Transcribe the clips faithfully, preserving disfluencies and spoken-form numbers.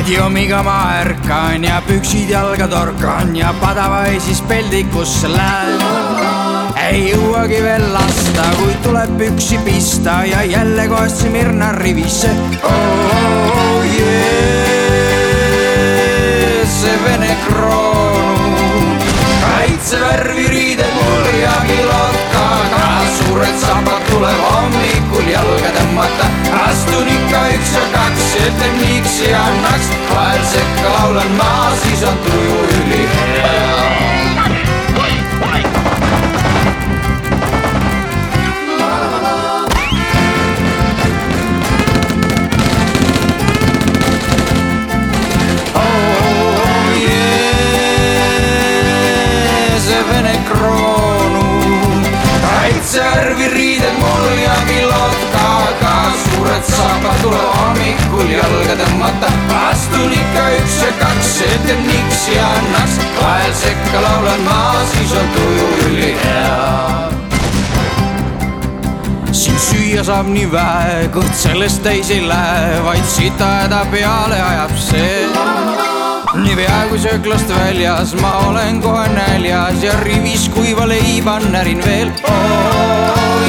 Adiomiga ma ärkan ja püksid jalga torkan ja padava siis peldikusse lähen. Ei jõuagi veel lasta, kui tuleb püksi pista ja jälle kohast Smirna rivisse. Oh yeah, see Vene kroonu, kaitsevärvi riided mul ja kilokaga. Suured saabad tuleb hommikul jalga tõmmata. Astun ikka üks ja kaks, ütlen miks ja annaks. Vahel sekka laulan ma, siis on tuju üli hea. Kaitsevärvi riided mul ja kilokaga. Suured saabad tuleb hommikul jalga tõmmata. Astun ikka üks ja kaks, ütlen miks ja annaks. Vahel sekka laulan ma, siis on tuju üli hea. Siin süüa saab nii vähe, kõht sellest täis ei lähe, vaid sita häda peale ajab see. Nii pea kui sööklast väljas, ma olen kohe näljas ja rivis kuiva leiba närin veel. Oh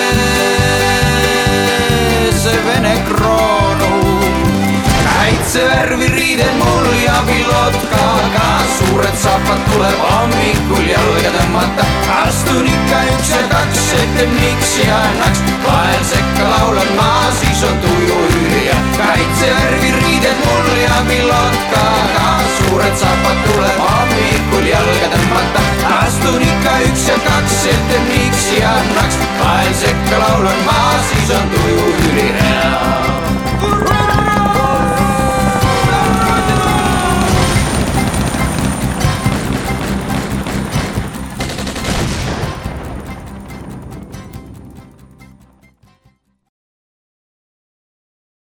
yeah, see Vene kroonu, kaitsevärvi riided mul ja pilotkaga. Suured saapad tuleb hommikul jalga tõmmata. Astun ikka üks ja kaks, ütlen miks ja annaks. Vahel sekka laulan ma, siis on tuju üli ja kaitsevärvi riided mul ja pilotkaga. Suured saapad tuleb hommikul jalga tõmmata. Astun ikka üks ja kaks, ütlen miks ja annaks. Vahel sekka laulan ma, siis on tuju